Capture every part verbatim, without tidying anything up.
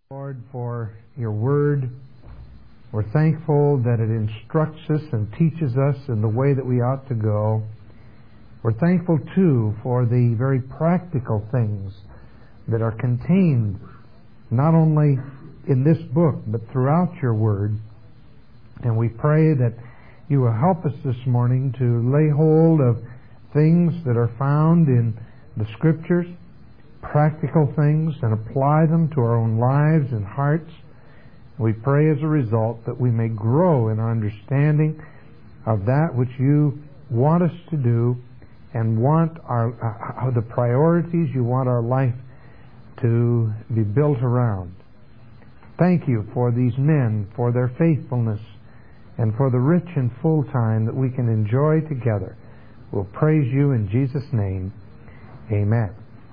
Lord, for your word. We're thankful that it instructs us and teaches us in the way that we ought to go. We're thankful, too, for the very practical things that are contained not only in this book, but throughout your word. And we pray that you will help us this morning to lay hold of things that are found in the Scriptures, practical things, and apply them to our own lives and hearts. We pray as a result that we may grow in our understanding of that which you want us to do and want our uh, the priorities you want our life to be built around. Thank you for these men, for their faithfulness, and for the rich and full time that we can enjoy together. We'll praise you in Jesus' name. Amen.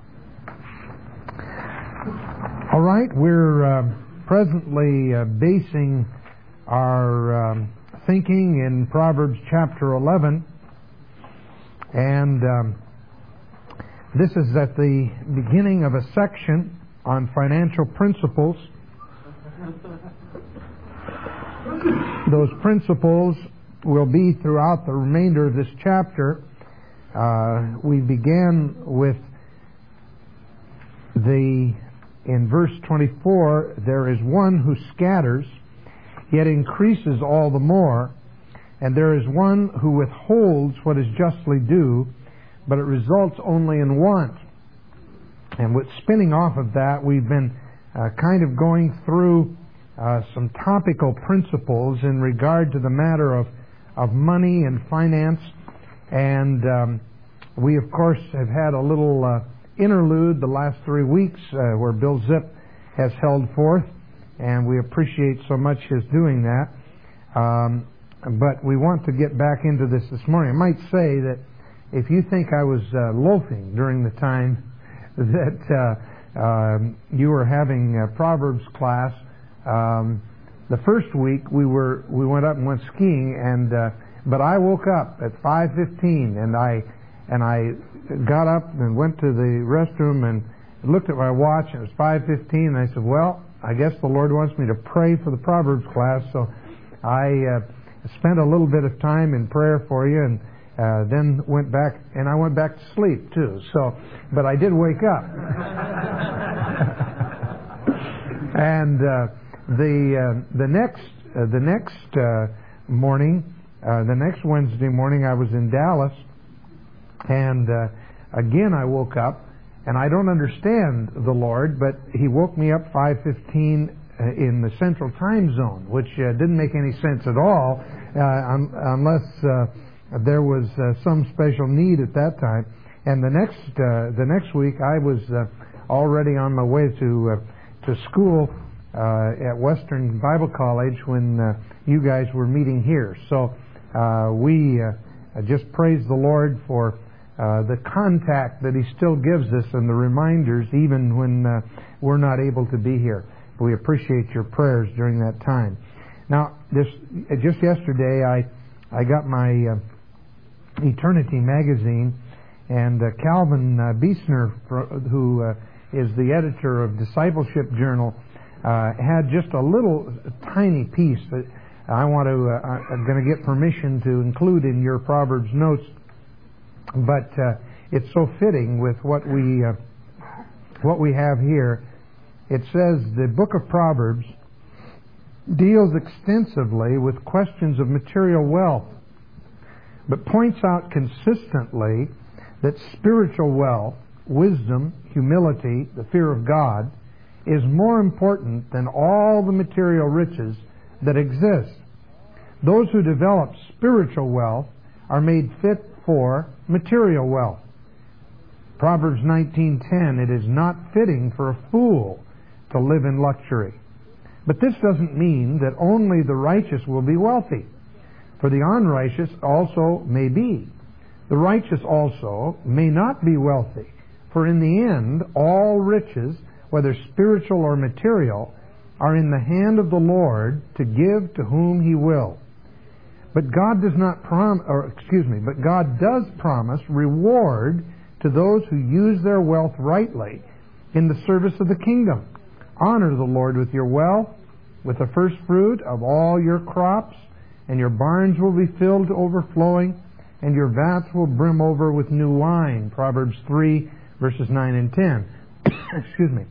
All right, we're uh, presently uh, basing our um, thinking in Proverbs chapter eleven, and um, this is at the beginning of a section on financial principles. Those principles will be throughout the remainder of this chapter. Uh, we began with the In verse twenty-four, there is one who scatters, yet increases all the more, and there is one who withholds what is justly due, but it results only in want. And with spinning off of that, we've been uh, kind of going through uh, some topical principles in regard to the matter of, of money and finance. And um, we, of course, have had a little Uh, interlude the last three weeks uh, where Bill Zip has held forth, and we appreciate so much his doing that. Um, but we want to get back into this this morning. I might say that if you think I was uh, loafing during the time that uh, um, you were having a Proverbs class, um, the first week we were we went up and went skiing, and uh, but I woke up at five fifteen, and I and I got up and went to the restroom and looked at my watch, and it was five fifteen, and I said, well, I guess the Lord wants me to pray for the Proverbs class, so I uh, spent a little bit of time in prayer for you, and uh, then went back, and I went back to sleep too, so, but I did wake up. And uh, the uh, the next uh, the next uh, morning, uh, the next Wednesday morning, I was in Dallas. And uh, again, I woke up, and I don't understand the Lord, but He woke me up five fifteen uh, in the Central Time Zone, which uh, didn't make any sense at all, uh, un- unless uh, there was uh, some special need at that time. And the next uh, the next week, I was uh, already on my way to uh, to school uh, at Western Bible College when uh, you guys were meeting here. So uh, we uh, just praise the Lord for Uh, the contact that He still gives us and the reminders even when uh, we're not able to be here. We appreciate your prayers during that time. Now, this just yesterday I I got my uh, Eternity magazine, and uh, Calvin uh, Beesner, who uh, is the editor of Discipleship Journal, uh, had just a little tiny piece that I want to uh, I'm going to get permission to include in your Proverbs notes. But uh, it's so fitting with what we uh, what we have here. It says the book of Proverbs deals extensively with questions of material wealth, but points out consistently that spiritual wealth, wisdom, humility, the fear of God, is more important than all the material riches that exist. Those who develop spiritual wealth are made fit for material wealth. Proverbs nineteen ten, it is not fitting for a fool to live in luxury. But this doesn't mean that only the righteous will be wealthy, for the unrighteous also may be. The righteous also may not be wealthy, for in the end all riches, whether spiritual or material, are in the hand of the Lord to give to whom He will. But God does not prom or excuse me, but God does promise reward to those who use their wealth rightly in the service of the kingdom. Honor the Lord with your wealth, with the first fruit of all your crops, and your barns will be filled to overflowing, and your vats will brim over with new wine. Proverbs three, verses nine and ten. Excuse me.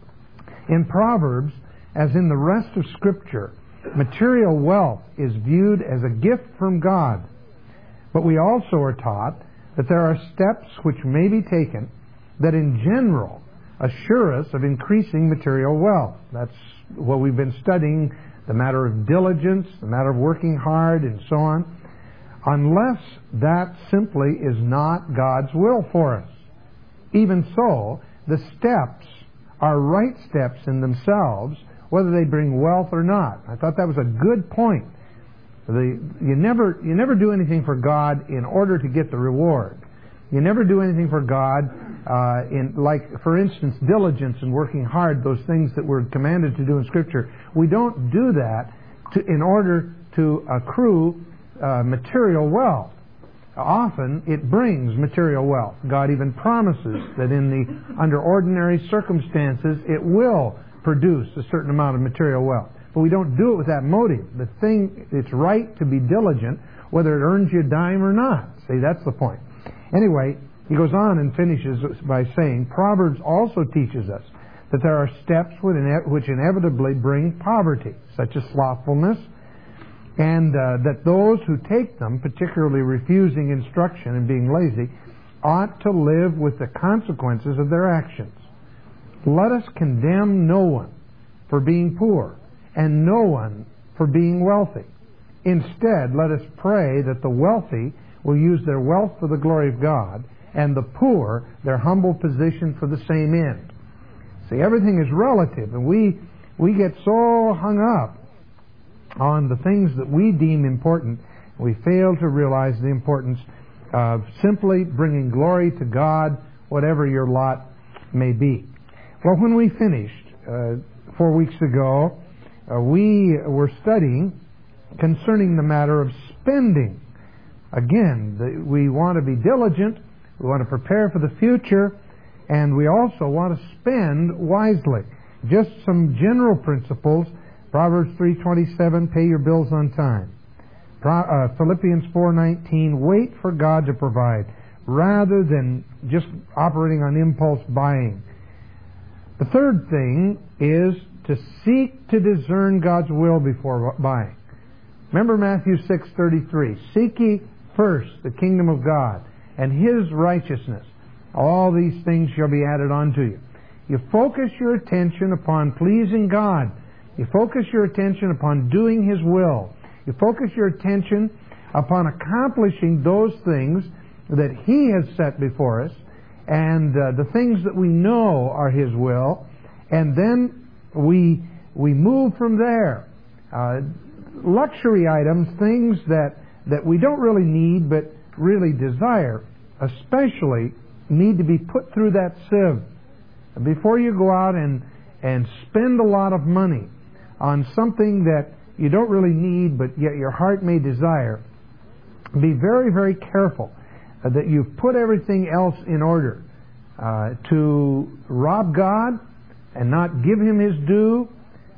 In Proverbs, as in the rest of Scripture, material wealth is viewed as a gift from God. But we also are taught that there are steps which may be taken that in general assure us of increasing material wealth. That's what we've been studying, the matter of diligence, the matter of working hard, and so on. Unless that simply is not God's will for us. Even so, the steps are right steps in themselves, whether they bring wealth or not. I thought that was a good point. The, you never you never do anything for God in order to get the reward. You never do anything for God uh, in, like, for instance, diligence and working hard, those things that we're commanded to do in Scripture. We don't do that to, in order to accrue uh, material wealth. Often it brings material wealth. God even promises that in the under ordinary circumstances it will produce a certain amount of material wealth. But we don't do it with that motive. The thing, it's right to be diligent whether it earns you a dime or not. See, that's the point. Anyway, he goes on and finishes by saying, Proverbs also teaches us that there are steps which inevitably bring poverty, such as slothfulness, and uh, that those who take them, particularly refusing instruction and being lazy, ought to live with the consequences of their actions. Let us condemn no one for being poor, and no one for being wealthy. Instead, let us pray that the wealthy will use their wealth for the glory of God, and the poor their humble position for the same end. See, everything is relative, and we we get so hung up on the things that we deem important, we fail to realize the importance of simply bringing glory to God, whatever your lot may be. Well, when we finished uh, four weeks ago, uh, we were studying concerning the matter of spending. Again, the, we want to be diligent, we want to prepare for the future, and we also want to spend wisely. Just some general principles. Proverbs three twenty-seven, pay your bills on time. Pro, uh, Philippians four nineteen, wait for God to provide, rather than just operating on impulse buying. The third thing is to seek to discern God's will before buying. Remember Matthew six thirty-three, seek ye first the kingdom of God and His righteousness. All these things shall be added unto you. You focus your attention upon pleasing God. You focus your attention upon doing His will. You focus your attention upon accomplishing those things that He has set before us, and uh, the things that we know are His will, and then we we move from there. Uh, luxury items, things that, that we don't really need but really desire, especially need to be put through that sieve. Before you go out and, and spend a lot of money on something that you don't really need but yet your heart may desire, be very, very careful uh, that you've put everything else in order. Uh, to rob God and not give Him His due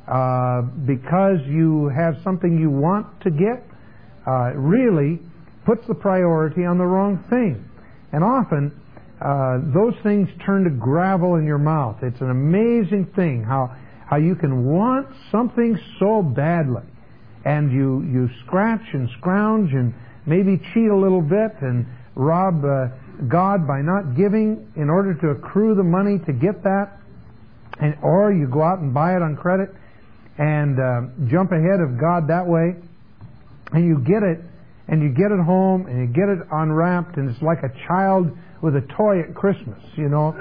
uh, because you have something you want to get uh, really puts the priority on the wrong thing. And often uh, those things turn to gravel in your mouth. It's an amazing thing how how you can want something so badly, and you you scratch and scrounge and maybe cheat a little bit and rob uh, God by not giving in order to accrue the money to get that, and or you go out and buy it on credit and uh, jump ahead of God that way, and you get it, and you get it home, and you get it unwrapped, and it's like a child with a toy at Christmas, you know.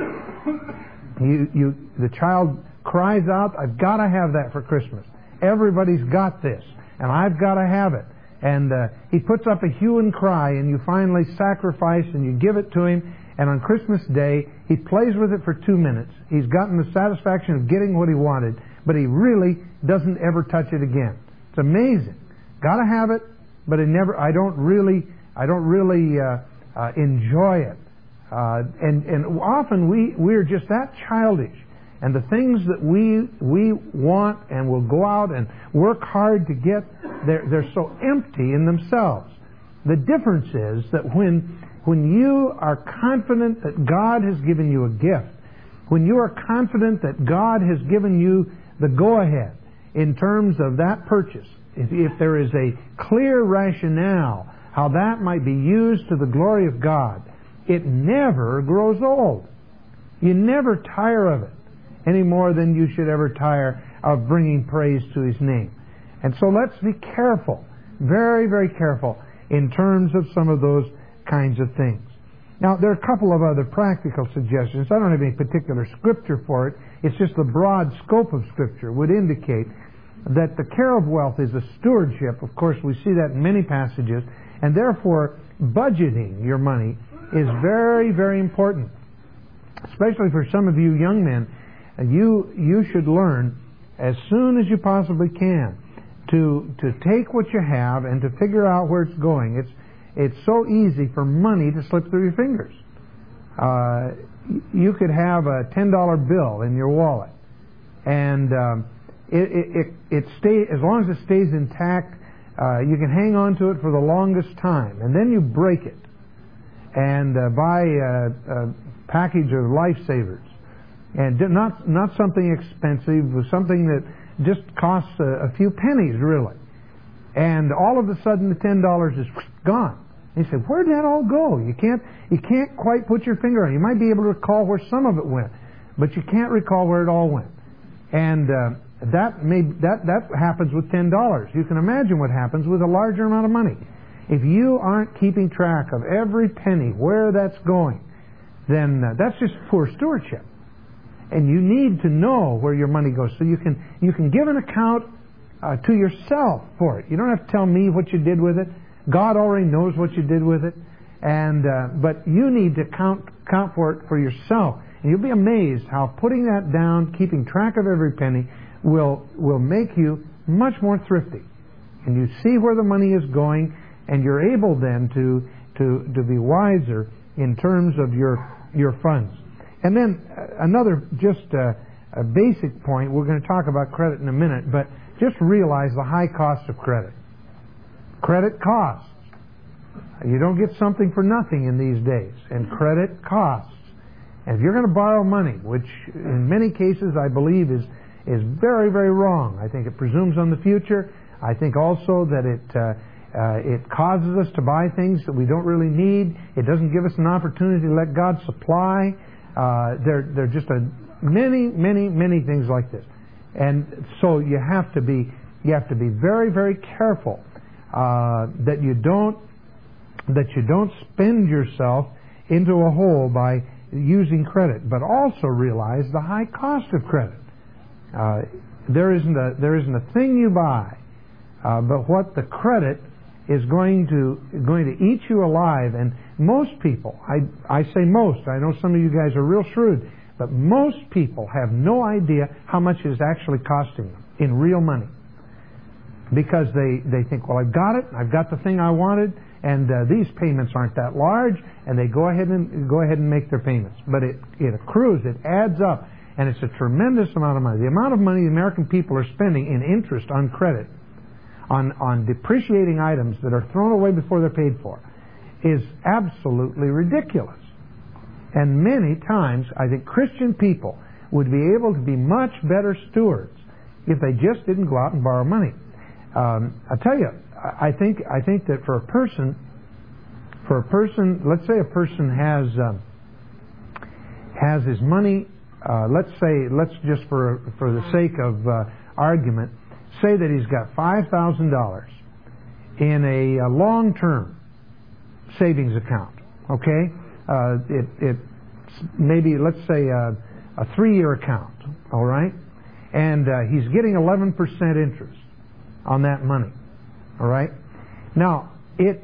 You, you, the child cries out, I've got to have that for Christmas. Everybody's got this, and I've got to have it. And uh, he puts up a hue and cry, and you finally sacrifice, and you give it to him, and on Christmas Day, he plays with it for two minutes. He's gotten the satisfaction of getting what he wanted, but he really doesn't ever touch it again. It's amazing. Got to have it, but I never. I don't really. I don't really uh, uh, enjoy it. Uh, and and often we we're just that childish, and the things that we we want and will go out and work hard to get, they're, they're so empty in themselves. The difference is that when when you are confident that God has given you a gift, when you are confident that God has given you the go-ahead in terms of that purchase, if, if there is a clear rationale how that might be used to the glory of God, it never grows old. You never tire of it any more than you should ever tire of bringing praise to His name. And so let's be careful, very, very careful in terms of some of those kinds of things. Now, there are a couple of other practical suggestions. I don't have any particular scripture for it. It's just the broad scope of Scripture would indicate that the care of wealth is a stewardship. Of course, we see that in many passages. And therefore, budgeting your money is very, very important. Especially for some of you young men, you you should learn as soon as you possibly can to to take what you have and to figure out where it's going. It's it's so easy for money to slip through your fingers. Uh, you could have a ten dollar bill in your wallet, and um, it it it, it stay as long as it stays intact. Uh, you can hang on to it for the longest time, and then you break it and uh, buy a, a package of lifesavers, and not not something expensive, something that just costs a, a few pennies, really. And all of a sudden, the ten dollars is gone. And you say, "Where did that all go?" You can't you can't quite put your finger on it. You might be able to recall where some of it went, but you can't recall where it all went. And uh, that may that that happens with ten dollars. You can imagine what happens with a larger amount of money. If you aren't keeping track of every penny, where that's going, then uh, that's just poor stewardship. And you need to know where your money goes, so you can you can give an account uh, to yourself for it. You don't have to tell me what you did with it. God already knows what you did with it, and uh, but you need to count count for it for yourself. And you'll be amazed how putting that down, keeping track of every penny, will will make you much more thrifty. And you see where the money is going, and you're able then to to to be wiser in terms of your your funds. And then uh, another just uh, a basic point. We're going to talk about credit in a minute, but just realize the high cost of credit. Credit costs. You don't get something for nothing in these days, and credit costs. And if you're going to borrow money, which in many cases I believe is is very, very wrong. I think it presumes on the future. I think also that it uh, uh, it causes us to buy things that we don't really need. It doesn't give us an opportunity to let God supply. Uh, there, there are just a many, many, many things like this, and so you have to be you have to be very, very careful uh, that you don't that you don't spend yourself into a hole by using credit, but also realize the high cost of credit. Uh, there isn't a there isn't a thing you buy, uh, but what the credit is going to going to eat you alive. And most people, I I say most, I know some of you guys are real shrewd, but most people have no idea how much it is actually costing them in real money, because they they think, well, I've got it, I've got the thing I wanted, and uh, these payments aren't that large, and they go ahead and go ahead and make their payments. But it it accrues, it adds up. And it's a tremendous amount of money. The amount of money the American people are spending in interest on credit, on, on depreciating items that are thrown away before they're paid for, is absolutely ridiculous. And many times, I think Christian people would be able to be much better stewards if they just didn't go out and borrow money. Um, I tell you, I think I think that for a person, for a person, let's say a person has um, has his money. Uh, let's say, let's just for for the sake of uh, argument, say that he's got five thousand dollars in a, a long-term savings account. Okay, uh, it it maybe let's say a, a three-year account. All right, and uh, he's getting eleven percent interest on that money. All right, now it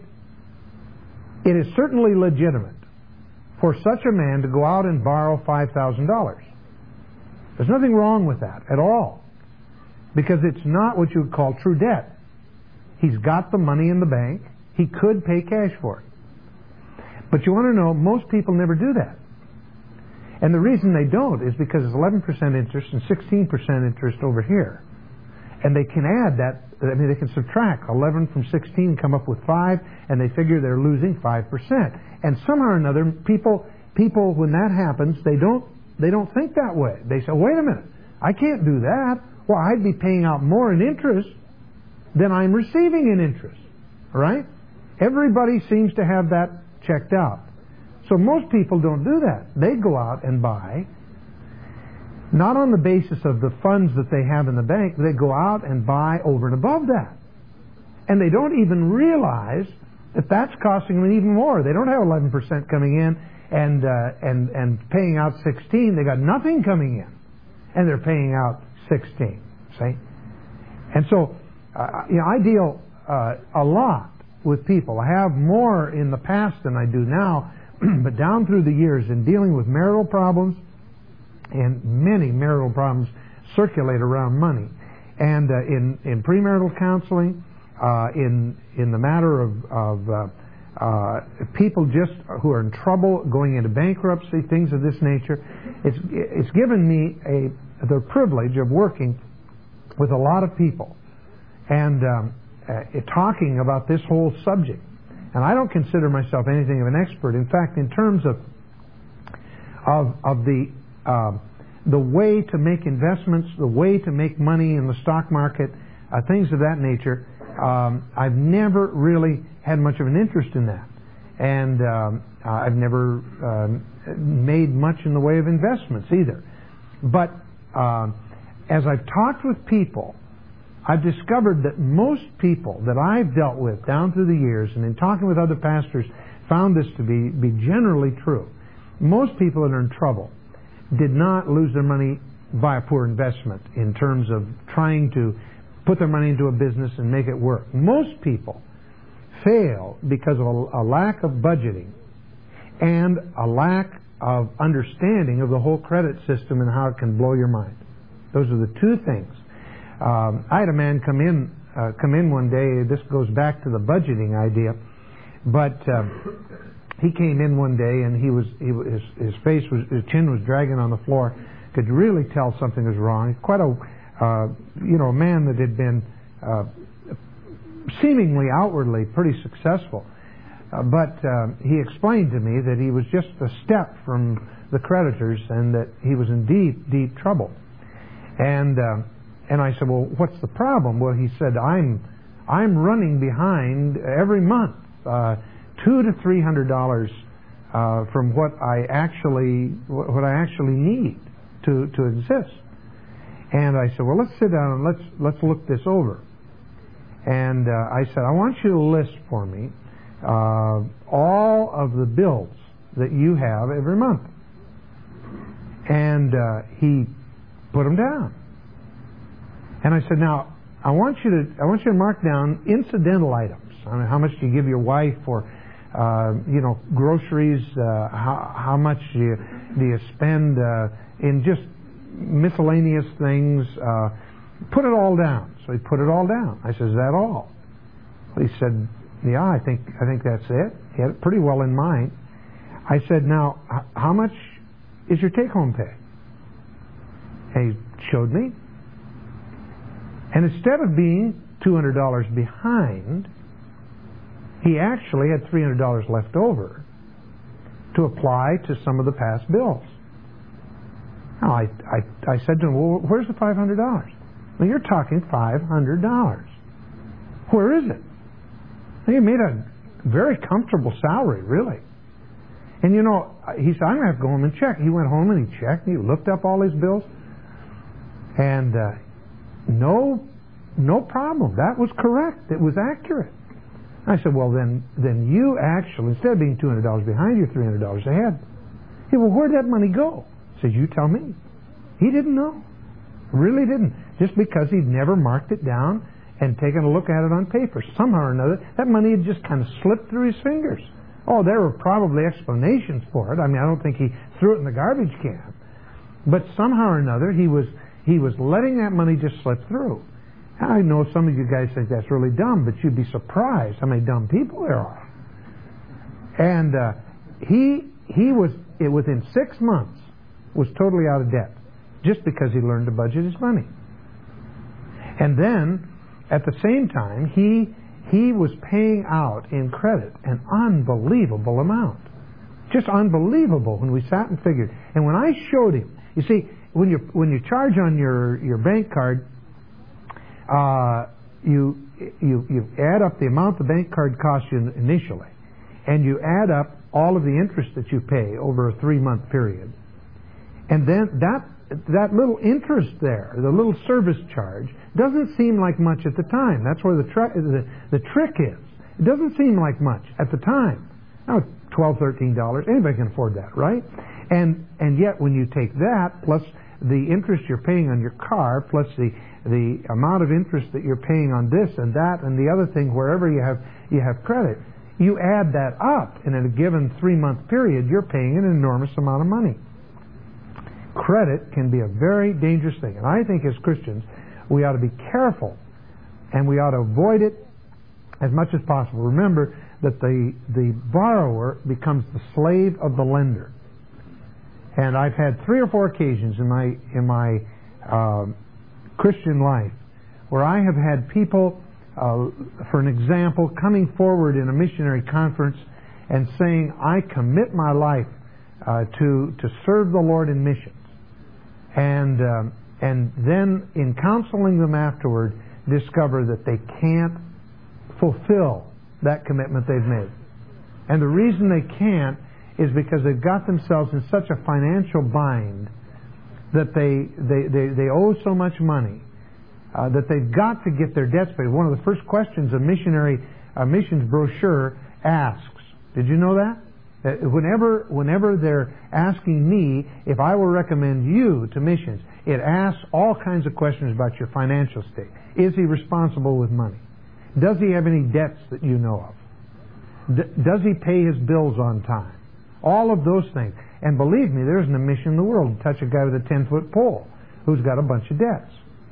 it is certainly legitimate for such a man to go out and borrow five thousand dollars. There's nothing wrong with that at all, because it's not what you would call true debt. He's got the money in the bank. He could pay cash for it. But you want to know, most people never do that. And the reason they don't is because it's eleven percent interest and sixteen percent interest over here. And they can add that, I mean, they can subtract eleven from sixteen, come up with five, and they figure they're losing five percent. And somehow or another, people, people, when that happens, they don't, they don't think that way. They say, wait a minute, I can't do that. Well, I'd be paying out more in interest than I'm receiving in interest, right? Everybody seems to have that checked out. So most people don't do that. They go out and buy, not on the basis of the funds that they have in the bank. They go out and buy over and above that. And they don't even realize that that's costing them even more. They don't have eleven percent coming in and, uh, and, and paying out sixteen. They got nothing coming in. And they're paying out sixteen. See? And so, uh, you know, I deal uh, a lot with people. I have more in the past than I do now. But down through the years in dealing with marital problems, and many marital problems circulate around money, and uh, in in premarital counseling, uh, in in the matter of of uh, uh, people just who are in trouble, going into bankruptcy, things of this nature, it's it's given me a the privilege of working with a lot of people and um, uh, talking about this whole subject. And I don't consider myself anything of an expert. In fact, in terms of of, of the uh, the way to make investments, the way to make money in the stock market, uh, things of that nature, um, I've never really had much of an interest in that, and um, I've never um, made much in the way of investments either. But uh, as I've talked with people, I've discovered that most people that I've dealt with down through the years, and in talking with other pastors, found this to be, be generally true. Most people that are in trouble did not lose their money by a poor investment in terms of trying to put their money into a business and make it work. Most people fail because of a, a lack of budgeting and a lack of understanding of the whole credit system and how it can blow your mind. Those are the two things. Um, I had a man come in uh, come in one day. This goes back to the budgeting idea, but uh, he came in one day and he was, he was his, his face was his chin was dragging on the floor. Could really tell something was wrong. Quite a uh, you know a man that had been uh, seemingly outwardly pretty successful, uh, but uh, he explained to me that he was just a step from the creditors and that he was in deep deep trouble. And uh, And I said, well, what's the problem? Well, he said, I'm I'm running behind every month, uh, two to three hundred dollars uh, from what I actually what I actually need to to exist. And I said, well, let's sit down and let's let's look this over. And uh, I said, I want you to list for me uh, all of the bills that you have every month. And uh, he put them down. And I said, now, I want you to I want you to mark down incidental items. I mean, how much do you give your wife for, uh, you know, groceries? Uh, how how much do you, do you spend uh, in just miscellaneous things? Uh, put it all down. So he put it all down. I said, is that all? He said, yeah, I think I think that's it. He had it pretty well in mind. I said, now, h- how much is your take-home pay? And he showed me. And instead of being two hundred dollars behind, he actually had three hundred dollars left over to apply to some of the past bills. Now, I, I, I said to him, well, where's the five hundred dollars? Well, you're talking five hundred dollars. Where is it? Well, you made a very comfortable salary, really. And you know, he said, I'm going to have to go home and check. He went home and he checked, and he looked up all his bills. And uh, no no problem. That was correct. It was accurate. I said, well, then then you actually, instead of being two hundred dollars behind, you're three hundred dollars ahead. He said, well, where'd that money go? I said, you tell me. He didn't know. Really didn't. Just because he'd never marked it down and taken a look at it on paper. Somehow or another, that money had just kind of slipped through his fingers. Oh, there were probably explanations for it. I mean, I don't think he threw it in the garbage can. But somehow or another, he was he was letting that money just slip through. I know some of you guys think that's really dumb, but you'd be surprised how many dumb people there are. And uh, he he was it, within six months, was totally out of debt just because he learned to budget his money. And then, at the same time, he he was paying out in credit an unbelievable amount. Just unbelievable when we sat and figured. And when I showed him, you see, when you when you charge on your, your bank card, uh, you you you add up the amount the bank card costs you initially, and you add up all of the interest that you pay over a three-month period. And then that that little interest there, the little service charge, doesn't seem like much at the time. That's where the, tr- the, the trick is. It doesn't seem like much at the time. Now, twelve dollars, thirteen dollars, anybody can afford that, right? And and yet when you take that, plus the interest you're paying on your car, plus the, the amount of interest that you're paying on this and that and the other thing, wherever you have you have credit, you add that up, and in a given three-month period, you're paying an enormous amount of money. Credit can be a very dangerous thing. And I think as Christians, we ought to be careful, and we ought to avoid it as much as possible. Remember that the, the borrower becomes the slave of the lender. And I've had three or four occasions in my, in my uh, Christian life where I have had people, uh, for an example, coming forward in a missionary conference and saying, I commit my life uh, to, to serve the Lord in missions. And um, and then in counseling them afterward, discover that they can't fulfill that commitment they've made. And the reason they can't is because they've got themselves in such a financial bind that they they, they, they owe so much money uh, that they've got to get their debts paid. One of the first questions a missionary a missions brochure asks. Did you know that? Whenever, whenever they're asking me if I will recommend you to missions, it asks all kinds of questions about your financial state. Is he responsible with money? Does he have any debts that you know of? D- does he pay his bills on time? All of those things. And believe me, there isn't a mission in the world to touch a guy with a ten-foot pole who's got a bunch of debts.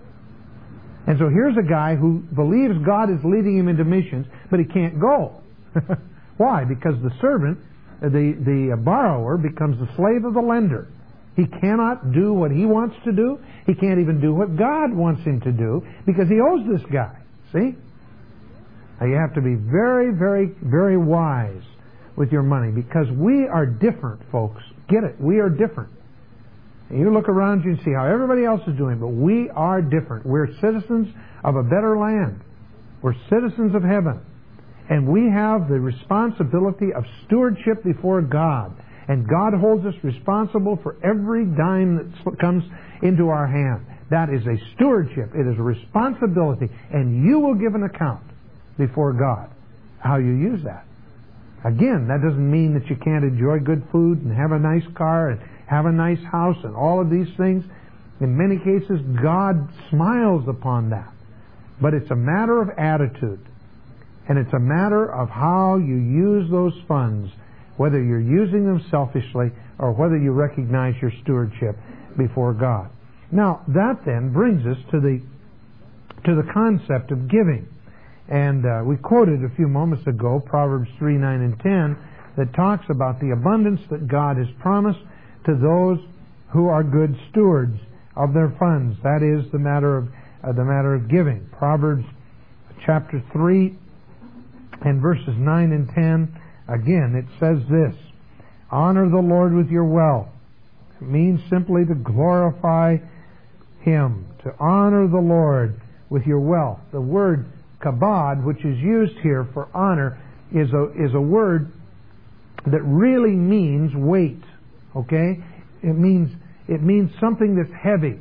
And so here's a guy who believes God is leading him into missions, but he can't go. Why? Because the servant... The, the borrower becomes the slave of the lender. He cannot do what he wants to do. He can't even do what God wants him to do because he owes this guy. See? Now you have to be very, very, very wise with your money because we are different, folks. Get it? We are different. And you look around you and see how everybody else is doing, but we are different. We're citizens of a better land. We're citizens of heaven. And we have the responsibility of stewardship before God. And God holds us responsible for every dime that comes into our hand. That is a stewardship. It is a responsibility. And you will give an account before God how you use that. Again, that doesn't mean that you can't enjoy good food and have a nice car and have a nice house and all of these things. In many cases, God smiles upon that. But it's a matter of attitude. And it's a matter of how you use those funds, whether you're using them selfishly or whether you recognize your stewardship before God. Now, that then brings us to the to the concept of giving. And uh, we quoted a few moments ago Proverbs three, nine, and ten that talks about the abundance that God has promised to those who are good stewards of their funds. That is the matter of uh, the matter of giving. Proverbs chapter three and verses nine and ten, again, it says this, honor the Lord with your wealth. It means simply to glorify Him, to honor the Lord with your wealth. The word kabod, which is used here for honor, is a, is a word that really means weight. Okay? It means, it means something that's heavy.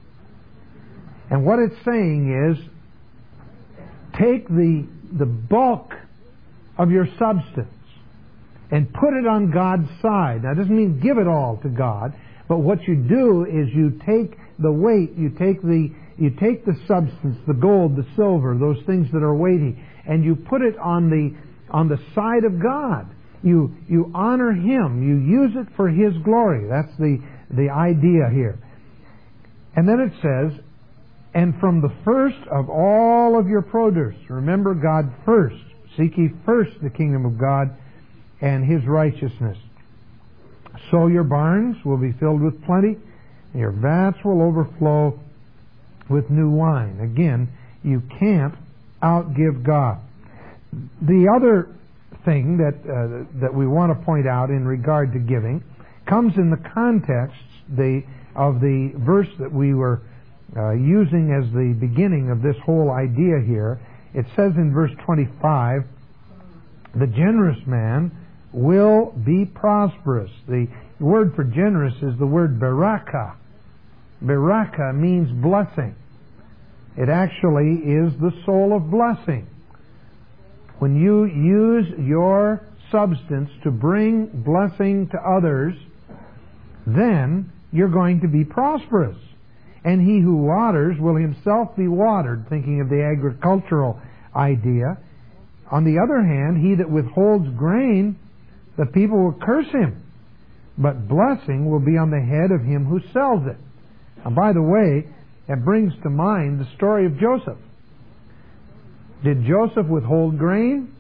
And what it's saying is, take the, the bulk of your substance and put it on God's side. Now, it doesn't mean give it all to God, but what you do is you take the weight, you take the you take the substance, the gold, the silver, those things that are weighty, and you put it on the on the side of God. You you honor Him. You use it for His glory. That's the the idea here. And then it says, and from the first of all of your produce, remember God first. Seek ye first the kingdom of God and His righteousness. So your barns will be filled with plenty, and your vats will overflow with new wine. Again, you can't outgive God. The other thing that uh, that we want to point out in regard to giving comes in the context the, of the verse that we were uh, using as the beginning of this whole idea here. It says in verse twenty-five, the generous man will be prosperous. The word for generous is the word baraka. Baraka means blessing. It actually is the soul of blessing. When you use your substance to bring blessing to others, then you're going to be prosperous. And he who waters will himself be watered, thinking of the agricultural idea. On the other hand, he that withholds grain, the people will curse him, but blessing will be on the head of him who sells it. And by the way, it brings to mind the story of Joseph. Did Joseph withhold grain?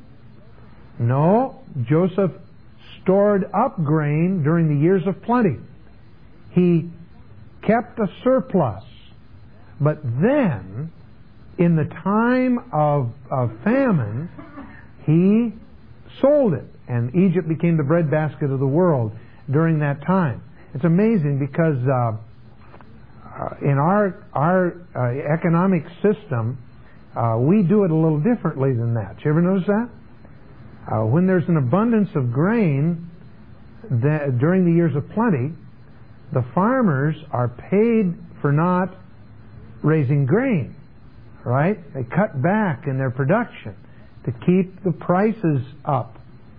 No. Joseph stored up grain during the years of plenty. He kept a surplus. But then, in the time of, of famine, he sold it. And Egypt became the breadbasket of the world during that time. It's amazing because uh, uh, in our, our uh, economic system, uh, we do it a little differently than that. You ever notice that? Uh, when there's an abundance of grain that, during the years of plenty, the farmers are paid for not raising grain, right? They cut back in their production to keep the prices up.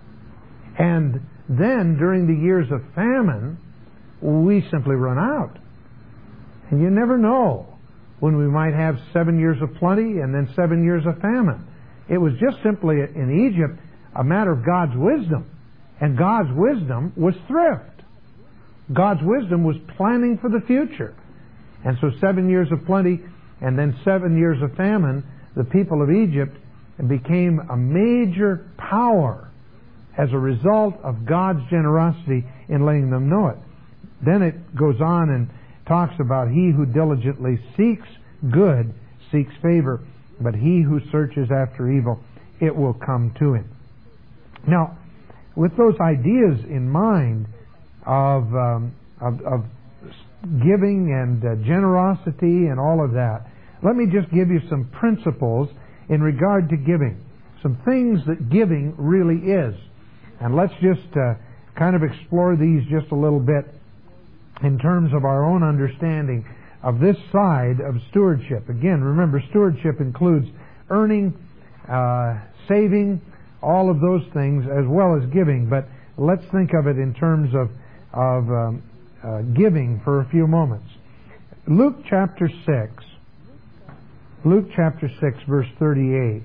And then, during the years of famine, we simply run out. And you never know when we might have seven years of plenty and then seven years of famine. It was just simply, in Egypt, a matter of God's wisdom. And God's wisdom was thrift. God's wisdom was planning for the future. And so seven years of plenty and then seven years of famine, the people of Egypt became a major power as a result of God's generosity in letting them know it. Then it goes on and talks about he who diligently seeks good seeks favor, but he who searches after evil, it will come to him. Now, with those ideas in mind of, um, of, of giving and uh, generosity and all of that, let me just give you some principles in regard to giving. Some things that giving really is. And let's just uh, kind of explore these just a little bit in terms of our own understanding of this side of stewardship. Again, remember, stewardship includes earning, uh, saving, all of those things, as well as giving. But let's think of it in terms of, of um, uh, giving for a few moments. Luke chapter six. Luke chapter six, verse thirty-eight.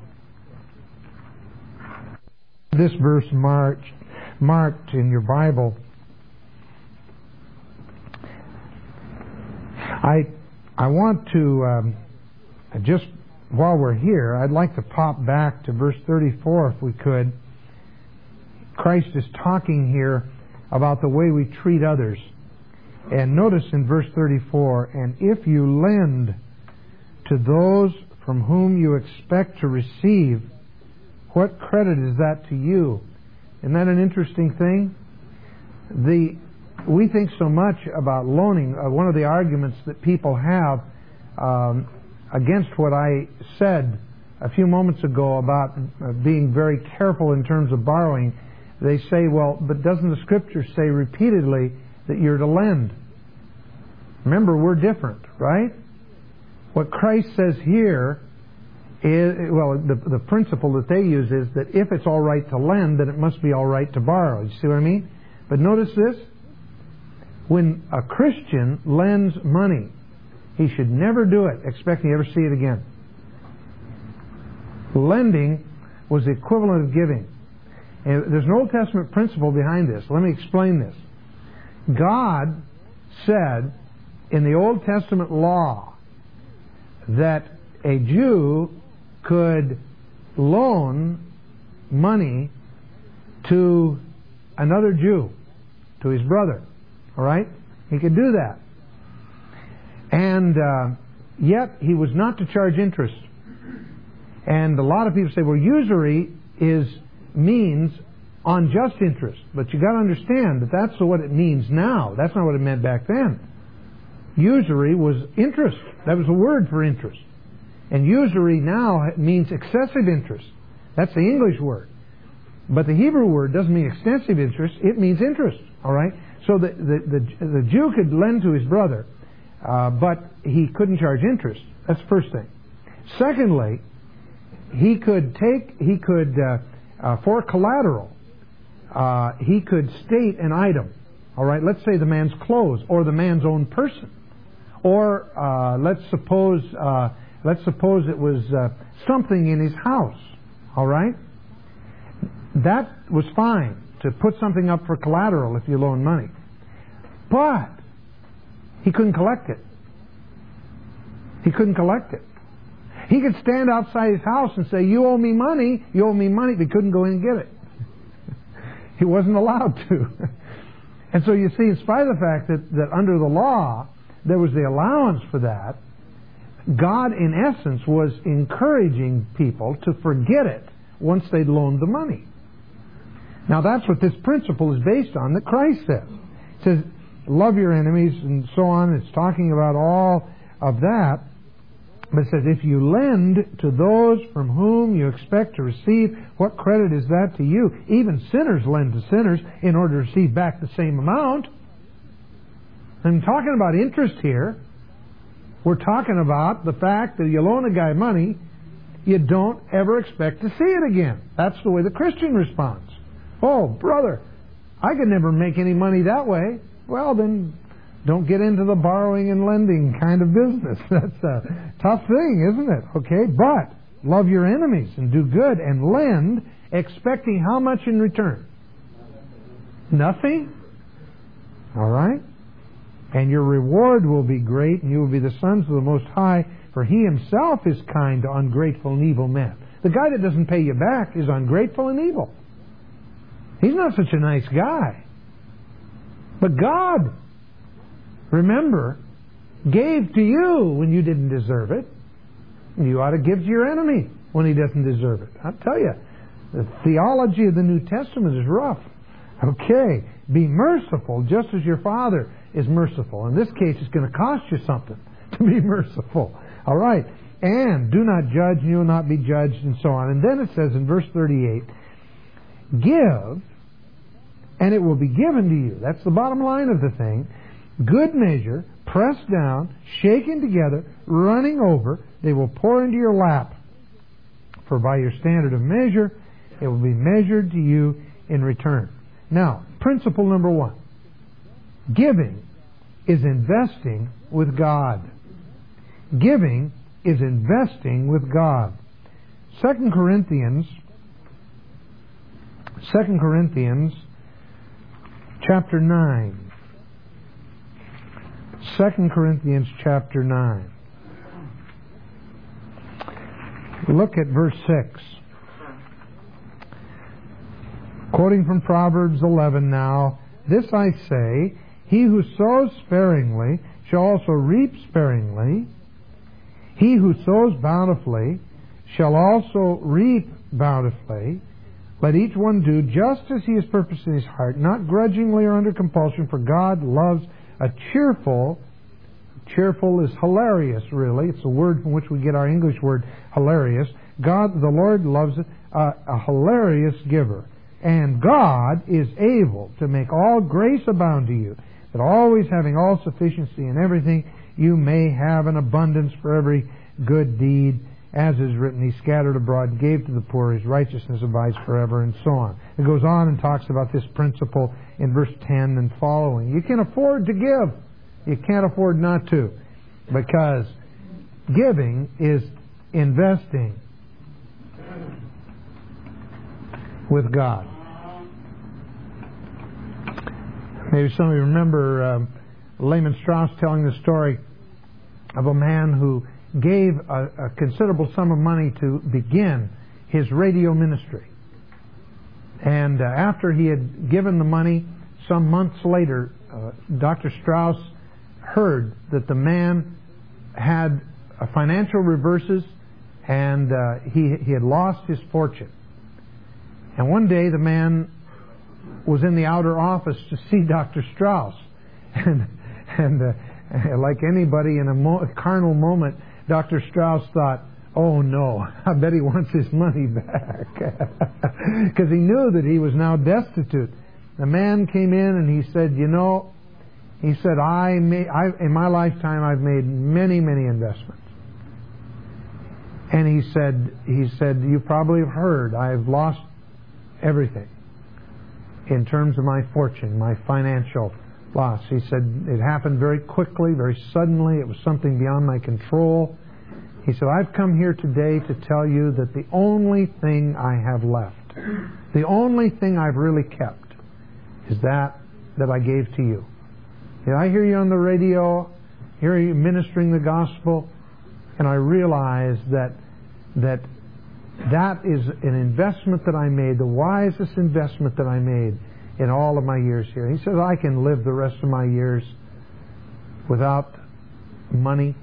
This verse marked, marked in your Bible. I I want to um, just while we're here, I'd like to pop back to verse thirty-four if we could. Christ is talking here about the way we treat others. And notice in verse thirty-four, and if you lend to those from whom you expect to receive, what credit is that to you? Isn't that an interesting thing? The we think so much about loaning. Uh, one of the arguments that people have um, against what I said a few moments ago about uh, being very careful in terms of borrowing, they say, well, but doesn't the Scripture say repeatedly that you're to lend? Remember, we're different, right? What Christ says here is, well, the, the principle that they use is that if it's all right to lend, then it must be all right to borrow. You see what I mean? But notice this. When a Christian lends money, he should never do it expecting to ever see it again. Lending was the equivalent of giving. And there's an Old Testament principle behind this. Let me explain this. God said in the Old Testament law that a Jew could loan money to another Jew, to his brother. All right? He could do that. And uh, yet he was not to charge interest. And a lot of people say, well, usury is means unjust interest. But you got to understand that that's what it means now. That's not what it meant back then. Usury was interest. That was a word for interest. And usury now means excessive interest. That's the English word. But the Hebrew word doesn't mean extensive interest. It means interest. All right? So the, the, the, the Jew could lend to his brother, uh, but he couldn't charge interest. That's the first thing. Secondly, he could take, he could, uh, uh, for collateral, uh, he could state an item. All right? Let's say the man's clothes or the man's own person. Or uh, let's suppose uh, let's suppose it was uh, something in his house. All right, that was fine to put something up for collateral if you loan money, but he couldn't collect it. He couldn't collect it. He could stand outside his house and say, "You owe me money. You owe me money." But he couldn't go in and get it. He wasn't allowed to. And so you see, in spite of the fact that, that under the law there was the allowance for that, God, in essence, was encouraging people to forget it once they'd loaned the money. Now, that's what this principle is based on that Christ says. It says, love your enemies and so on. It's talking about all of that. But it says, if you lend to those from whom you expect to receive, what credit is that to you? Even sinners lend to sinners in order to receive back the same amount. I'm talking about interest here. We're talking about the fact that you loan a guy money, you don't ever expect to see it again. That's the way the Christian responds. Oh, brother, I could never make any money that way. Well, then don't get into the borrowing and lending kind of business. That's a tough thing, isn't it? Okay, but love your enemies and do good and lend, expecting how much in return? Nothing? All right? And your reward will be great, and you will be the sons of the Most High, for He Himself is kind to ungrateful and evil men. The guy that doesn't pay you back is ungrateful and evil. He's not such a nice guy. But God, remember, gave to you when you didn't deserve it. You ought to give to your enemy when he doesn't deserve it. I'll tell you, the theology of the New Testament is rough. Okay, be merciful just as your Father is merciful. In this case, it's going to cost you something to be merciful. All right. And do not judge, and you will not be judged, and so on. And then it says in verse thirty-eight, give, and it will be given to you. That's the bottom line of the thing. Good measure, pressed down, shaken together, running over, they will pour into your lap. For by your standard of measure, it will be measured to you in return. Now, principle number one. Giving is investing with God. Giving is investing with God. Second Corinthians, Second Corinthians chapter nine. Second Corinthians chapter nine. Look at verse six. Quoting from Proverbs eleven now, this I say, he who sows sparingly shall also reap sparingly. He who sows bountifully shall also reap bountifully. Let each one do just as he has purposed in his heart, not grudgingly or under compulsion, for God loves a cheerful. Cheerful is hilarious, really. It's a word from which we get our English word hilarious. God, the Lord loves a, a hilarious giver. And God is able to make all grace abound to you, that always having all sufficiency in everything, you may have an abundance for every good deed. As is written, He scattered abroad and gave to the poor, His righteousness abides forever, and so on. It goes on and talks about this principle in verse ten and following. You can afford to give. You can't afford not to, because giving is investing with God. Maybe some of you remember um, Lehman Strauss telling the story of a man who gave a, a considerable sum of money to begin his radio ministry. And uh, after he had given the money, some months later, uh, Doctor Strauss heard that the man had uh, financial reverses, and uh, he he had lost his fortune. And one day the man was in the outer office to see Doctor Strauss, and and uh, like anybody in a, mo- a carnal moment, Doctor Strauss thought, "Oh no, I bet he wants his money back," because he knew that he was now destitute. The man came in and he said, "You know," he said, "I, may, I in my lifetime I've made many many investments." And he said, he said, "You probably have heard I've lost everything in terms of my fortune, my financial loss." He said, "It happened very quickly, very suddenly. It was something beyond my control." He said, "I've come here today to tell you that the only thing I have left, the only thing I've really kept, is that that I gave to you. And I hear you on the radio, hear you ministering the gospel, and I realize that that that is an investment that I made, the wisest investment that I made in all of my years here." He says, "I can live the rest of my years without money."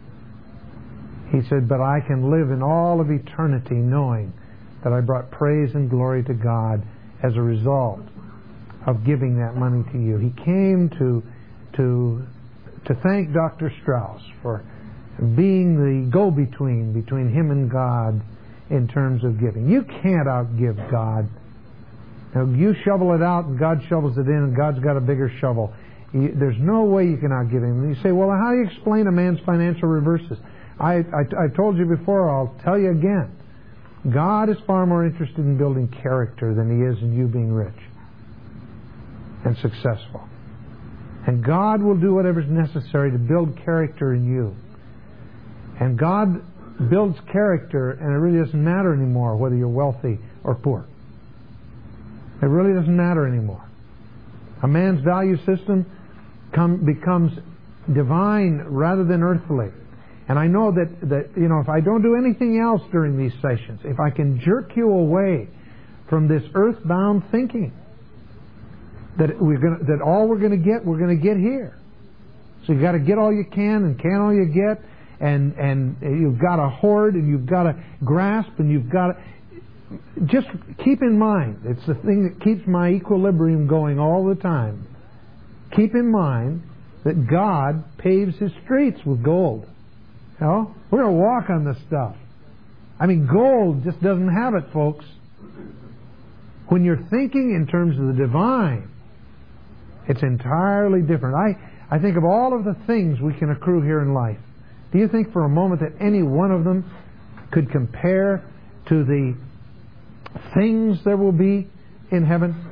He said, "But I can live in all of eternity knowing that I brought praise and glory to God as a result of giving that money to you." He came to to to thank Doctor Strauss for being the go-between between him and God in terms of giving. You can't outgive God. Now, you shovel it out and God shovels it in, and God's got a bigger shovel. You, there's no way you can outgive him. And you say, "Well, how do you explain a man's financial reverses?" I, I, I told you before, I'll tell you again. God is far more interested in building character than He is in you being rich and successful. And God will do whatever's necessary to build character in you. And God builds character, and it really doesn't matter anymore whether you're wealthy or poor. It really doesn't matter anymore. A man's value system come, becomes divine rather than earthly. And I know that, that, you know, if I don't do anything else during these sessions, if I can jerk you away from this earthbound thinking, that we're gonna, that all we're going to get, we're going to get here. So you've got to get all you can and can all you get, and and you've got to hoard, and you've got to grasp, and you've got to... Just keep in mind, it's the thing that keeps my equilibrium going all the time. Keep in mind that God paves His streets with gold. You know? We're going to walk on this stuff. I mean, gold just doesn't have it, folks. When you're thinking in terms of the divine, it's entirely different. I, I think of all of the things we can accrue here in life. Do you think for a moment that any one of them could compare to the things there will be in heaven?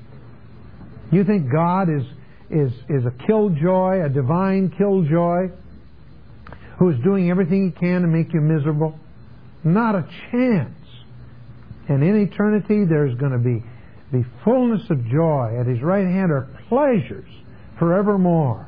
You think God is is is a killjoy, a divine killjoy, who is doing everything He can to make you miserable? Not a chance. And in eternity there's going to be the fullness of joy. At His right hand are pleasures forevermore.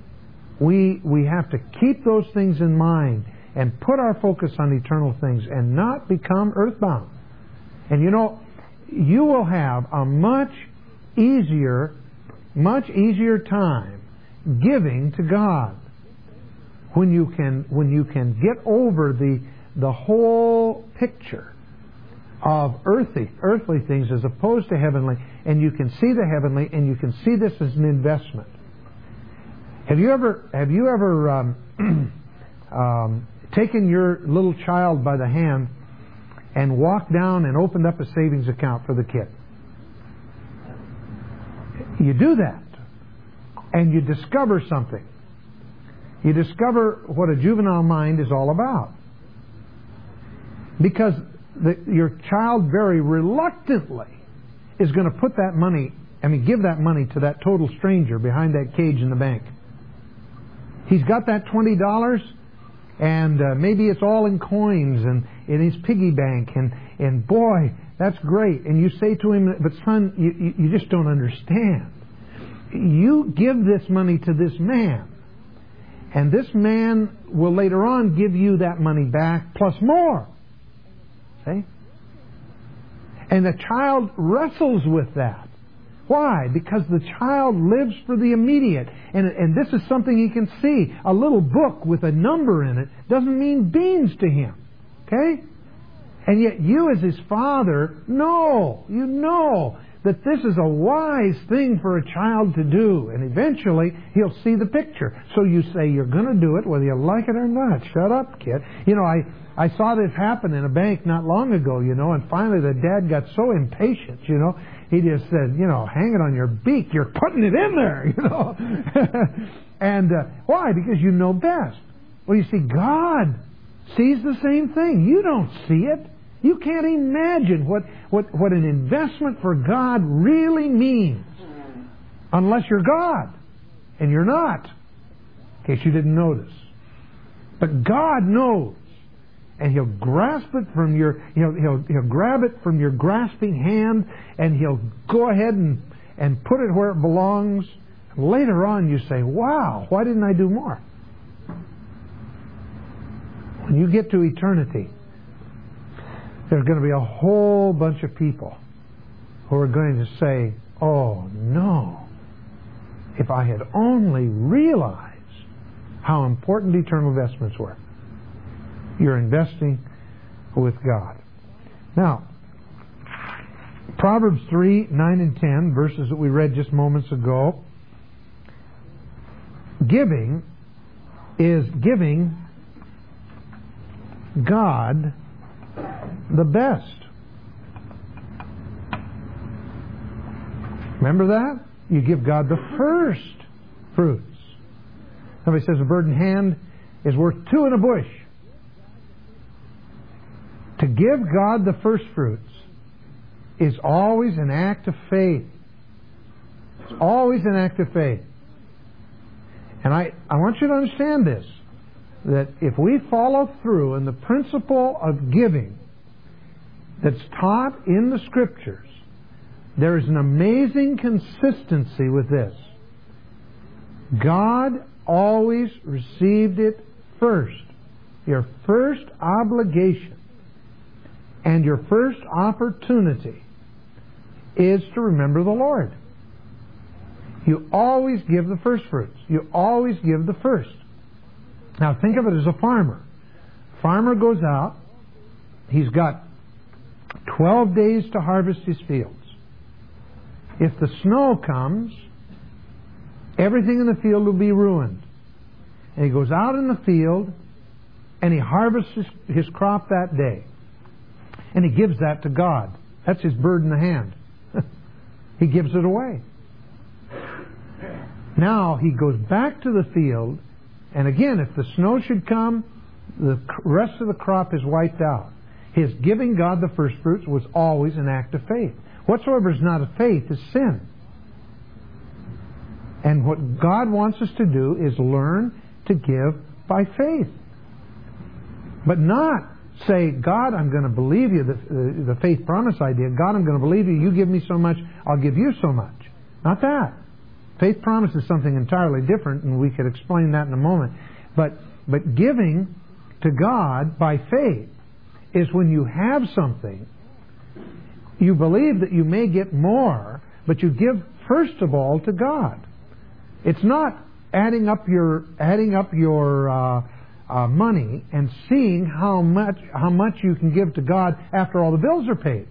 We we have to keep those things in mind and put our focus on eternal things and not become earthbound. And you know, you will have a much easier, much easier time giving to God when you can when you can get over the the whole picture of earthly earthly things as opposed to heavenly, and you can see the heavenly, and you can see this as an investment. Have you ever have you ever um, um, taken your little child by the hand and walked down and opened up a savings account for the kid? You do that, and you discover something. You discover what a juvenile mind is all about. Because the, your child very reluctantly is going to put that money, I mean, give that money to that total stranger behind that cage in the bank. He's got that twenty dollars, and uh, maybe it's all in coins and in his piggy bank, and, and boy, that's great. And you say to him, "But son, you, you just don't understand. You give this money to this man, and this man will later on give you that money back plus more." See? And the child wrestles with that. Why? Because the child lives for the immediate. And, and this is something he can see. A little book with a number in it doesn't mean beans to him. Okay? And yet you as his father know, you know that this is a wise thing for a child to do. And eventually he'll see the picture. So you say you're going to do it whether you like it or not. Shut up, kid. You know, I, I saw this happen in a bank not long ago, you know, and finally the dad got so impatient, you know. He just said, you know, hang it on your beak. You're putting it in there, you know. And uh, why? Because you know best. Well, you see, God sees the same thing. You don't see it. You can't imagine what, what, what an investment for God really means unless you're God. And you're not, in case you didn't notice. But God knows. And He'll grasp it from your, he'll, he'll, he'll grab it from your grasping hand, and He'll go ahead and, and put it where it belongs. Later on you say, wow, why didn't I do more? When you get to eternity, there's going to be a whole bunch of people who are going to say, oh no, if I had only realized how important eternal investments were. You're investing with God. Now, Proverbs three, nine and ten, verses that we read just moments ago, giving is giving God the best. Remember that? You give God the first fruits. Somebody says a bird in hand is worth two in a bush. To give God the first fruits is always an act of faith. It's always an act of faith. And I, I want you to understand this, that if we follow through in the principle of giving that's taught in the Scriptures, there is an amazing consistency with this. God always received it first. Your first obligation and your first opportunity is to remember the Lord. You always give the first fruits. You always give the first. Now think of it as a farmer. Farmer goes out. He's got twelve days to harvest his fields. If the snow comes, everything in the field will be ruined. And he goes out in the field and he harvests his, his crop that day. And he gives that to God. That's his bird in the hand. He gives it away. Now he goes back to the field, and again, if the snow should come, the rest of the crop is wiped out. His giving God the first fruits was always an act of faith. Whatsoever is not of faith is sin. And what God wants us to do is learn to give by faith. But not say, God, I'm going to believe you, the, the, the faith promise idea. God, I'm going to believe you. You give me so much, I'll give you so much. Not that. Faith promise is something entirely different, and we could explain that in a moment. But, but giving to God by faith is when you have something, you believe that you may get more, but you give first of all to God. It's not adding up your adding up your uh, uh, money and seeing how much how much you can give to God after all the bills are paid.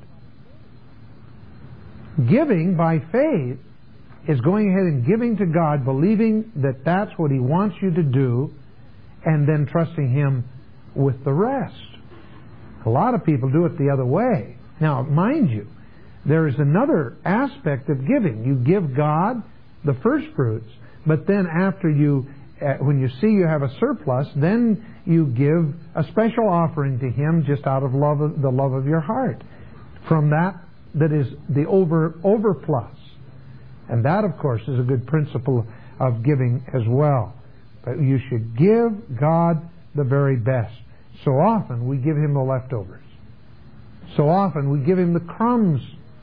Giving by faith is going ahead and giving to God, believing that that's what He wants you to do, and then trusting Him with the rest. A lot of people do it the other way. Now, mind you, there is another aspect of giving. You give God the first fruits, but then after you, uh, when you see you have a surplus, then you give a special offering to Him just out of love of, the love of your heart. From that, that is the over overplus. And that, of course, is a good principle of giving as well. But you should give God the very best. So often we give Him the leftovers. So often we give Him the crumbs.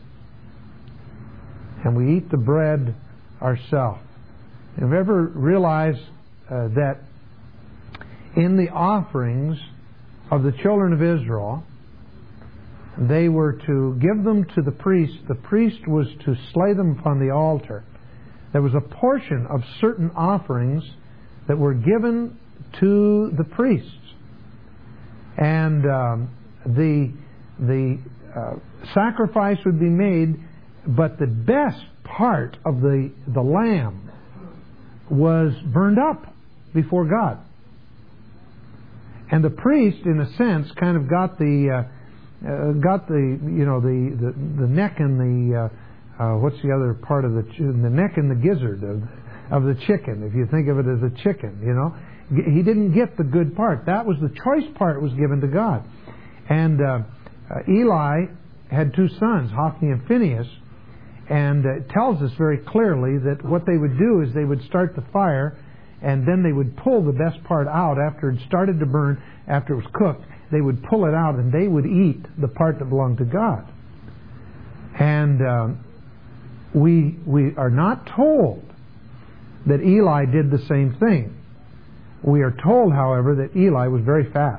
And we eat the bread ourselves. Have you ever realized uh, that in the offerings of the children of Israel, they were to give them to the priest. The priest was to slay them upon the altar. There was a portion of certain offerings that were given to the priests. And um, the, the uh, sacrifice would be made, but the best part of the, the lamb was burned up before God. And the priest, in a sense, kind of got the uh, uh, got the you know the, the, the neck and the uh, uh, what's the other part of the ch- the neck and the gizzard of of the chicken. If you think of it as a chicken, you know, he didn't get the good part. That was the choice part was given to God. And uh, uh, Eli had two sons, Hophni and Phinehas, and uh, it tells us very clearly that what they would do is they would start the fire. And then they would pull the best part out after it started to burn, after it was cooked. They would pull it out and they would eat the part that belonged to God. And um, we we are not told that Eli did the same thing. We are told, however, that Eli was very fat.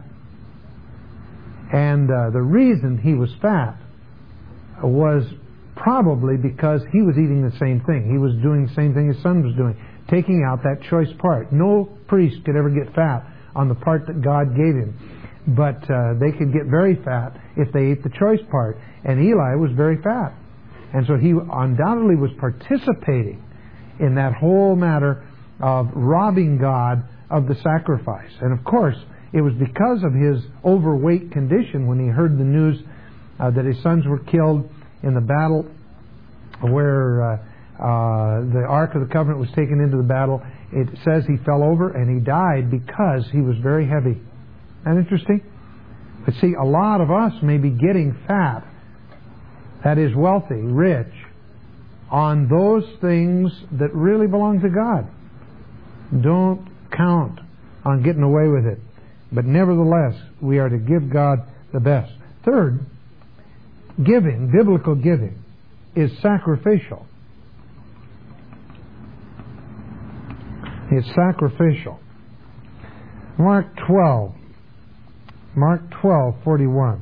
And uh, the reason he was fat was probably because he was eating the same thing. He was doing the same thing his son was doing, taking out that choice part. No priest could ever get fat on the part that God gave him. But uh, they could get very fat if they ate the choice part. And Eli was very fat. And so he undoubtedly was participating in that whole matter of robbing God of the sacrifice. And of course, it was because of his overweight condition when he heard the news uh, that his sons were killed in the battle where... Uh, Uh, the Ark of the Covenant was taken into the battle. It says he fell over and he died because he was very heavy. Isn't that interesting? But see, a lot of us may be getting fat, that is wealthy, rich, on those things that really belong to God. Don't count on getting away with it. But nevertheless, we are to give God the best. Third, giving, biblical giving, is sacrificial. It's sacrificial. Mark twelve. Mark twelve, forty-one.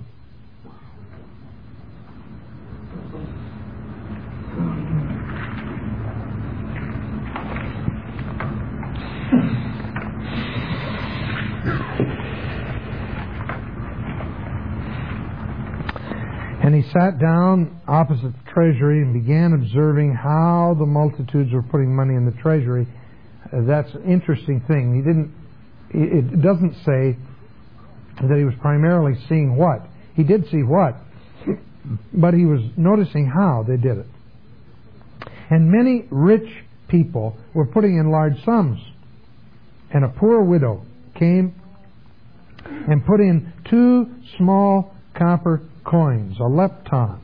And he sat down opposite the treasury and began observing how the multitudes were putting money in the treasury. Uh, that's an interesting thing. He didn't. It doesn't say that he was primarily seeing what. He did see what, but he was noticing how they did it. And many rich people were putting in large sums. And a poor widow came and put in two small copper coins, a lepton,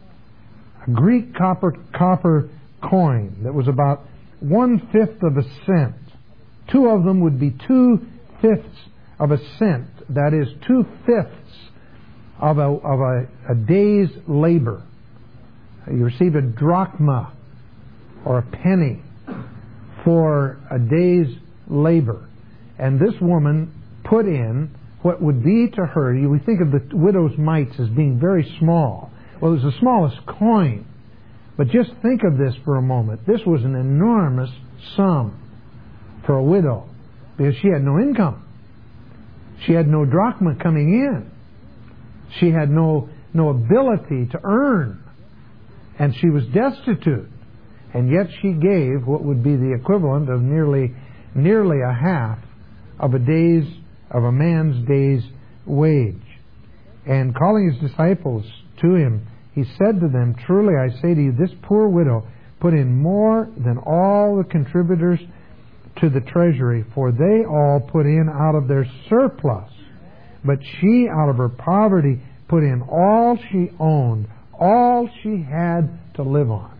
a Greek copper copper coin that was about one-fifth of a cent. Two of them would be two-fifths of a cent. That is, two-fifths of a, of a, a day's labor. You receive a drachma, or a penny, for a day's labor. And this woman put in what would be to her, we think of the widow's mites as being very small. Well, it was the smallest coin. But just think of this for a moment. This was an enormous sum for a widow because she had no income. She had no drachma coming in. She had no, no ability to earn. And she was destitute. And yet she gave what would be the equivalent of nearly, nearly a half of a day's, of a man's day's wage. And calling his disciples to him, he said to them, "Truly I say to you, this poor widow put in more than all the contributors to the treasury, for they all put in out of their surplus. But she, out of her poverty, put in all she owned, all she had to live on."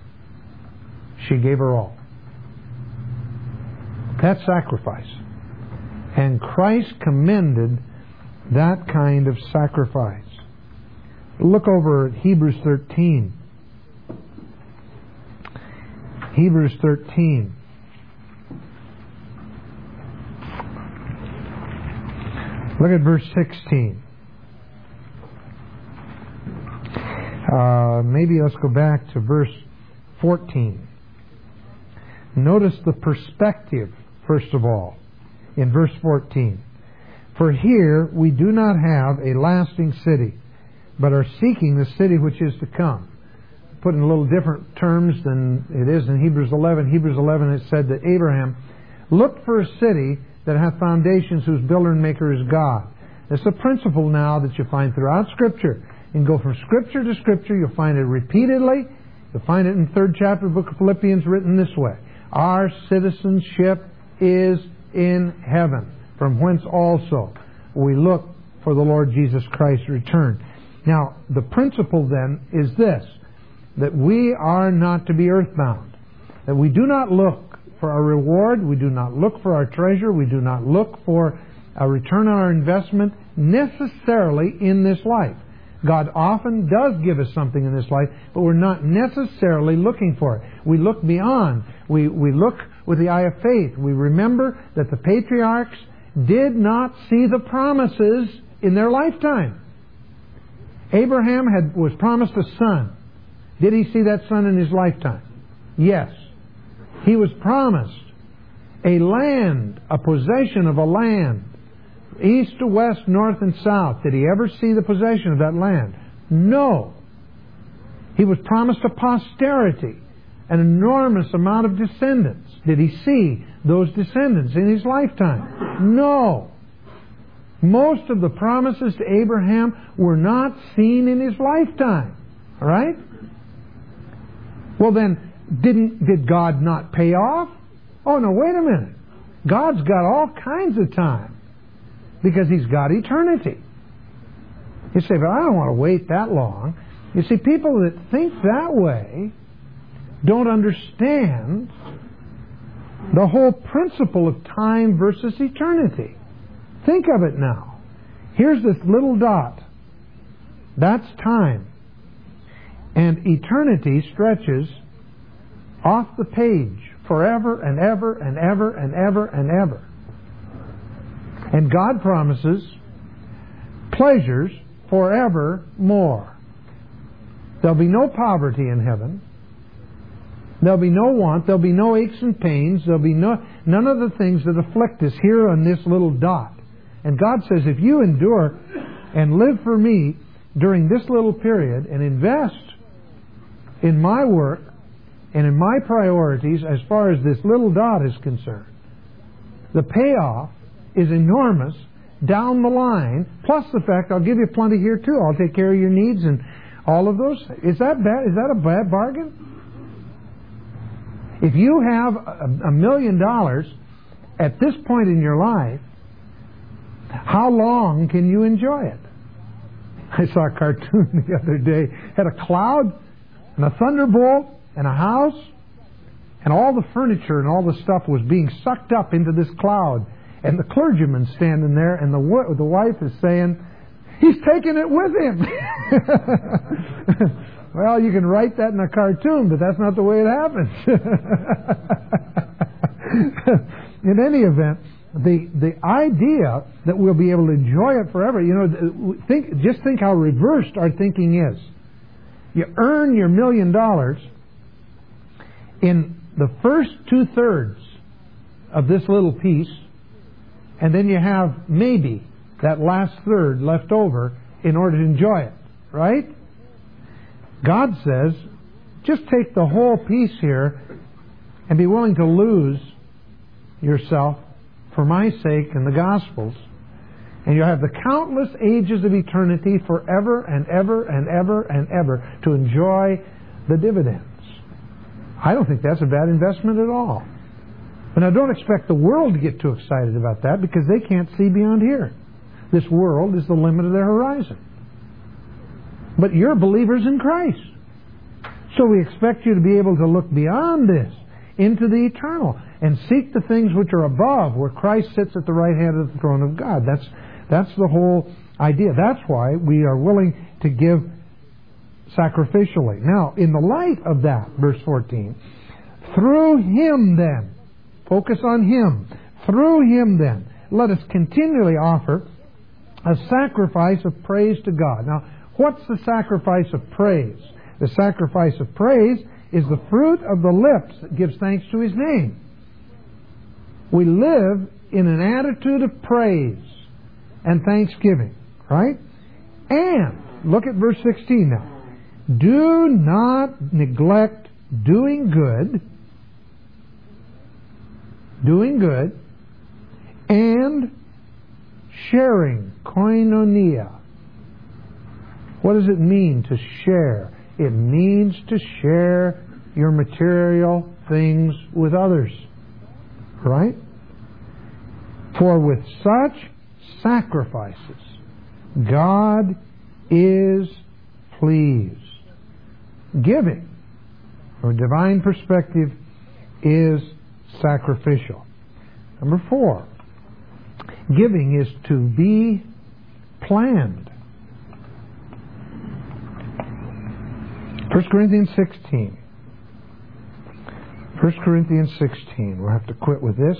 She gave her all. That's sacrifice. And Christ commended that kind of sacrifice. Look over at Hebrews thirteen. Hebrews thirteen. Look at verse sixteen. Uh, maybe let's go back to verse fourteen. Notice the perspective, first of all, in verse fourteen. For here we do not have a lasting city, but are seeking the city which is to come. Put in a little different terms than it is in Hebrews eleven. Hebrews eleven, it said that Abraham looked for a city that hath foundations, whose builder and maker is God. It's a principle now that you find throughout Scripture. You can go from Scripture to Scripture. You'll find it repeatedly. You'll find it in the third chapter of the book of Philippians written this way. Our citizenship is in heaven, from whence also we look for the Lord Jesus Christ's return. Now, the principle then is this, that we are not to be earthbound, that we do not look for our reward, we do not look for our treasure, we do not look for a return on our investment necessarily in this life. God often does give us something in this life, but we're not necessarily looking for it. We look beyond. We, we look with the eye of faith. We remember that the patriarchs did not see the promises in their lifetime. Abraham had was promised a son. Did he see that son in his lifetime? Yes. He was promised a land, a possession of a land, east to west, north and south. Did he ever see the possession of that land? No. He was promised a posterity, an enormous amount of descendants. Did he see those descendants in his lifetime? No. Most of the promises to Abraham were not seen in his lifetime. All right? Well then, didn't did God not pay off? Oh no, wait a minute. God's got all kinds of time, because He's got eternity. You say, but I don't want to wait that long. You see, people that think that way don't understand the whole principle of time versus eternity. Think of it now. Here's this little dot. That's time. And eternity stretches off the page forever and ever and ever and ever and ever. And God promises pleasures forevermore. There'll be no poverty in heaven. There'll be no want. There'll be no aches and pains. There'll be no none of the things that afflict us here on this little dot. And God says, if you endure and live for me during this little period and invest in my work and in my priorities as far as this little dot is concerned, the payoff is enormous down the line, plus the fact I'll give you plenty here too. I'll take care of your needs and all of those. Is that bad? Is that a bad bargain? If you have a, a million dollars at this point in your life, how long can you enjoy it? I saw a cartoon the other day. Had a cloud and a thunderbolt and a house, and all the furniture and all the stuff was being sucked up into this cloud. And the clergyman's standing there, and the the wife is saying, he's taking it with him. Well, you can write that in a cartoon, but that's not the way it happens. In any event, the the idea that we'll be able to enjoy it forever, you know, think just think how reversed our thinking is. You earn your million dollars in the first two-thirds of this little piece, and then you have maybe that last third left over in order to enjoy it, right? God says, just take the whole piece here and be willing to lose yourself for my sake and the Gospel's, and you'll have the countless ages of eternity forever and ever and ever and ever to enjoy the dividends. I don't think that's a bad investment at all. But now don't expect the world to get too excited about that, because they can't see beyond here. This world is the limit of their horizon. But you're believers in Christ. So we expect you to be able to look beyond this into the eternal and seek the things which are above, where Christ sits at the right hand of the throne of God. That's, that's the whole idea. That's why we are willing to give sacrificially. Now, in the light of that, verse fourteen, through Him then, focus on Him, through Him then, let us continually offer a sacrifice of praise to God. Now, What's the sacrifice of praise? The sacrifice of praise is the fruit of the lips that gives thanks to His name. We live in an attitude of praise and thanksgiving, right? And, look at verse sixteen now. Do not neglect doing good, doing good, and sharing, koinonia. What does it mean to share? It means to share your material things with others. Right? For with such sacrifices, God is pleased. Giving, from a divine perspective, is sacrificial. Number four, giving is to be planned. First Corinthians sixteen. First Corinthians sixteen. We'll have to quit with this.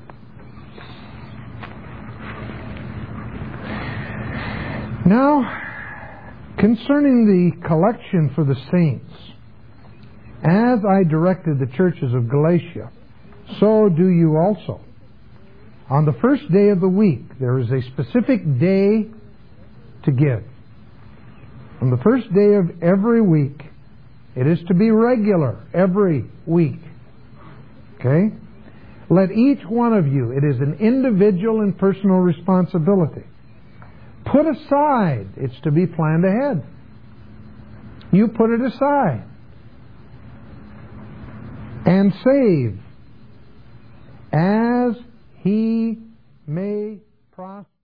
Now, concerning the collection for the saints, as I directed the churches of Galatia, so do you also. On the first day of the week, there is a specific day to give. On the first day of every week, it is to be regular every week. Okay? Let each one of you, it is an individual and personal responsibility. Put aside, it's to be planned ahead. You put it aside. And save as He may prosper.